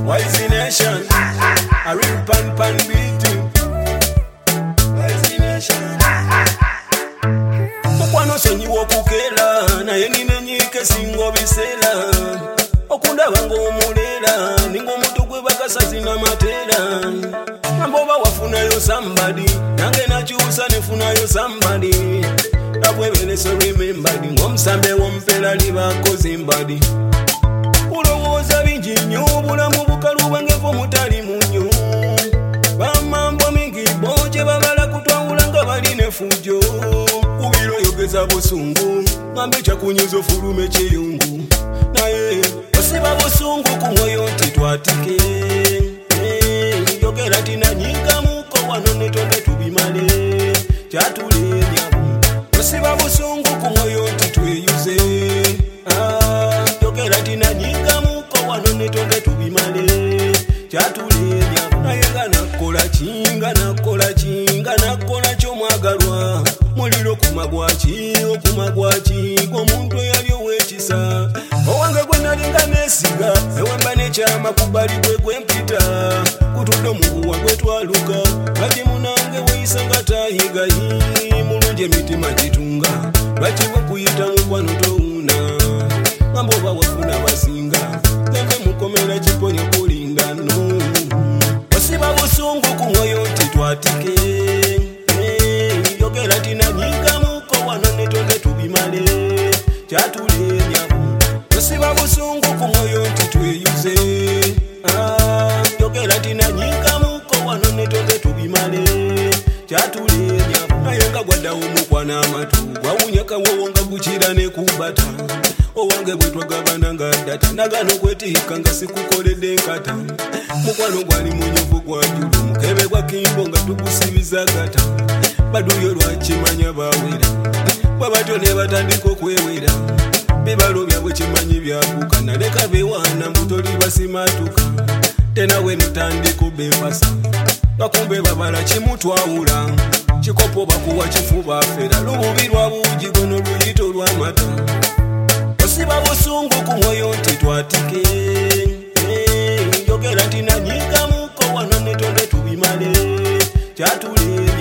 Wise nation, a real pan beating. Wise nation. Mukwano sonyiwa okukela naye nimenyike singo bisela okundaba ng'omuleera ninga omuntu gwe bakasazi n'amateera namboba wafunayo somebody nange nakyusa nefunayo somebody nabwebereso remembadi ng'omusambe w'omufera libakoze mbadi ulowooza bingi nnyo obulamu bukaluba ng'evo mutali munyo bamambo mingi bo gye babala kutwawula nga balina efujjo kubiro yogeza busungu ngambe kyakunyiza ofulume kyeyungu naye osiba busungu ku mwoyo nti twatike yogera tinanyigamuko wano netonde tubimale kyatulenyamu osiba busungu ku mwoyo nti tweyuze yogera tinanyigamuko wano netonde tubimale kyatulenyamu naye nga nakola kinga kyomwagalwa muliro kumagwaki omuntu eyali ow'ekisa owange gwe nalinga neesiga ewemba nekyama kubali gwe gwempita kutudde omuguwa gwe twaluka kati munange weyisa nga tayigayi mulungi emitima gitunga lwaki bwe kuyita mukwano towuna ngamba oba wafuna basinga tembe mukomera kiponyo kulingano osiba busungu ku mwoyo nti twatike yogera tinanyigamuko wano netonde tubimale kyatulenyamu osiba busungu ku mwoyo nti tweyuze yogera tinanyigamuko wano netonde tubimale kyatulenyamu naye nga gwaddawo mukwana amatu gwawunyakawowo nga gukira nekubata owange bwe twagabana nga ddata nagano kwetiika nga sikukoledde nkata mukwano gwali munyuvu gwa julu mukebe gwa kimbo nga tugusibiza gata baduyo lwakimanya bawera bwabatyo ne batandika okwewera bibalo byabwe kimanyi byakuka naleka bewaana mbutoli basimatuka tenawe notandika bempasa bakumbe babala kimutwawula kikopo bakuwa kifuba fera lububi lwa buugi gono luyito lw'amata osiba busungu ku mwoyo nti twatike yogera nti nanyigamuko wano netonde tubimale kyatule